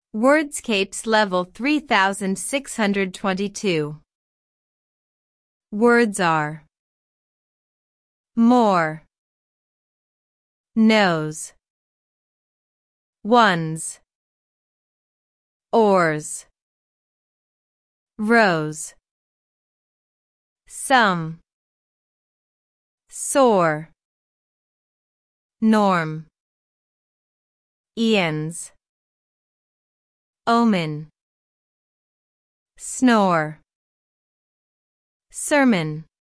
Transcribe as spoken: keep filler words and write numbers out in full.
Wordscapes level three thousand six hundred twenty-two. Words are more, nose, ones, oars, rose, some, sore, norm, Ian's, omen, snore, sermon.